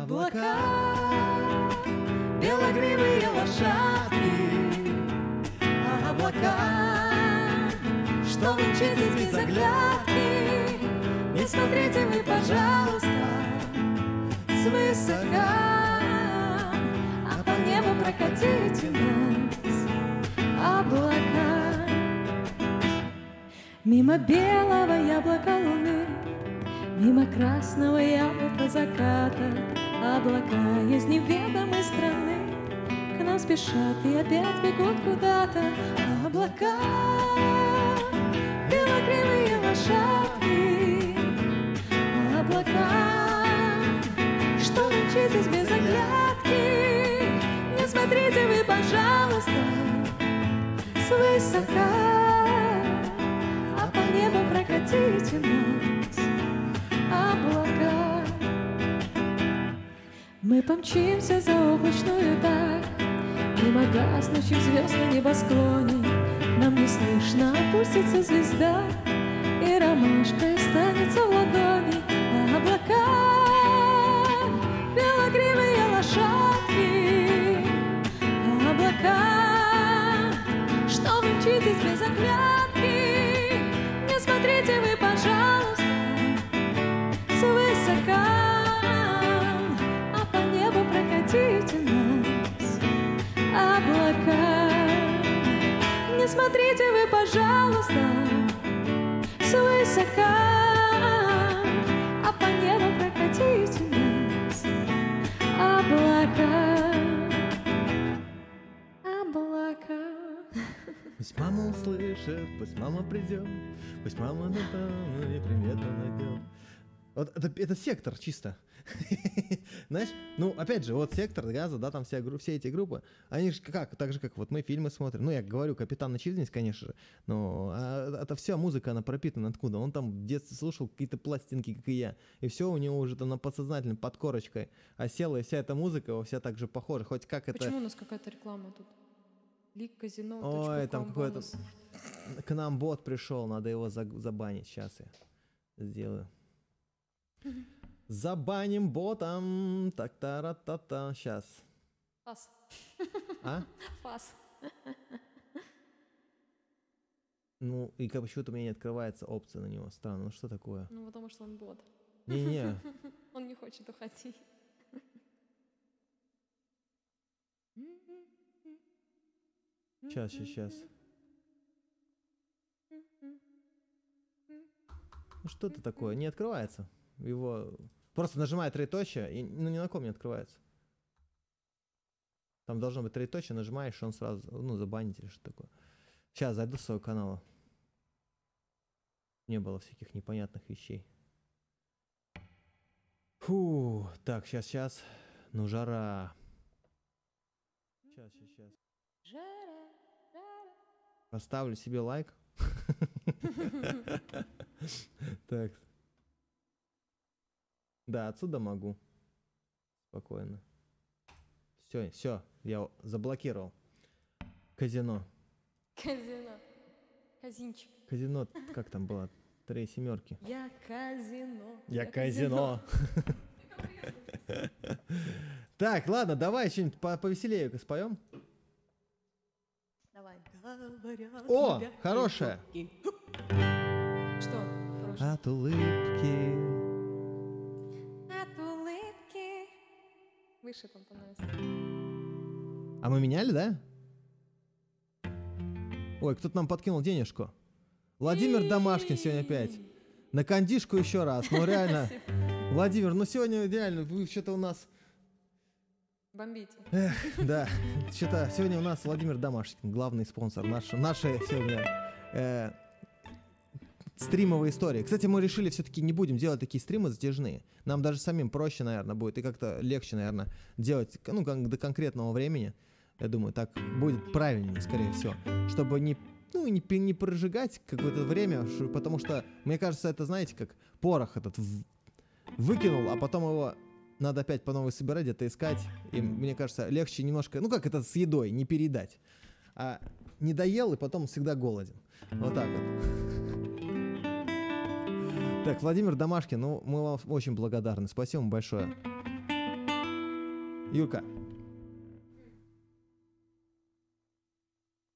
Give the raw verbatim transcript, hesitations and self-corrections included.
облака, белогривые лошадки, облака, что вы мчитесь без оглядки. Не смотрите вы, пожалуйста, свысока, а по небу прокатите нас, облака. Мимо белого яблока луны, мимо красного яблока заката, облака из неведомой страны к нам спешат и опять бегут куда-то. Облака, белокривые лошадки, облака, что вы мчитесь без оглядки. Не смотрите вы, пожалуйста, свысока, а по небу прокатите нас, облака. Мы помчимся за облачную даль, мимо гаснущих звезд на небосклоне. Нам не слышно, опустится звезда, и ромашка останется в ладони. Облака, белогривые лошадки, облака, что вы мчитесь без оглядки. Не смотрите вы, пожалуйста, свысока, а по небу прокатите нас, облака. Не смотрите вы, пожалуйста, свысока, а по небу прокатите нас, облака, облака. Пусть мама услышит, пусть мама придет, пусть мама неприметно найдет. Вот это, это сектор чисто. Знаешь, ну, опять же, вот сектор газа, да, там вся, все эти группы, они же как, так же, как вот мы фильмы смотрим. Ну, я говорю, Капитан Очевидность, конечно же, но а, это вся музыка, она пропитана откуда? Он там в детстве слушал какие-то пластинки, как и я, и все у него уже там на подсознательной, под корочкой осела, и вся эта музыка, вся так же похожа, хоть как это... Почему у нас какая-то реклама тут? Лик казино. Ой, там какой-то... К нам бот пришел, надо его забанить, сейчас я сделаю. Забаним ботом, так-та-ра-та-та, сейчас. Фас. А? Фас. Ну, и как почему-то у меня не открывается опция на него. Странно, ну что такое? Ну, потому что он бот. Не-не. Он не хочет уходить. Сейчас, сейчас, сейчас. Ну что это такое? Не открывается. Его... Просто нажимает троеточие, и ну, ни на ком не открывается. Там должно быть троеточие, нажимаешь, и он сразу, ну, забанить или что такое. Сейчас зайду с своего канала. Не было всяких непонятных вещей. Фу, так, сейчас, сейчас. Ну, жара. Сейчас, сейчас, сейчас. Жара, жара. Поставлю себе лайк. Так. Да, отсюда могу. Спокойно. Все, все, я заблокировал. Казино. Казино. Казинчик. Казино, как там было? Три семерки. Я казино. Я казино. Так, ладно, давай что-нибудь повеселее споем. Давай. О, хорошая. Что? Хорошая. От улыбки. От улыбки. Выше там становится. А мы меняли, да? Ой, кто-то нам подкинул денежку. Владимир Домашкин сегодня опять. На кондишку еще раз. Ну реально. Владимир, ну сегодня реально вы что-то у нас... Бомбите. Эх, да, что-то сегодня у нас Владимир Домашкин, главный спонсор наш, нашей сегодня э, стримовой истории. Кстати, мы решили все-таки не будем делать такие стримы затяжные. Нам даже самим проще, наверное, будет и как-то легче, наверное, делать, ну, как до конкретного времени. Я думаю, так будет правильнее, скорее всего, чтобы не, ну, не, не прожигать какое-то время, потому что, мне кажется, это, знаете, как порох этот в, выкинул, а потом его... Надо опять по новой собирать, где-то искать. И мне кажется, легче немножко... Ну, как это с едой, не переедать. А не доел, и потом всегда голоден. Вот так вот. Так, Владимир Домашкин, ну, мы вам очень благодарны. Спасибо вам большое. Юрка,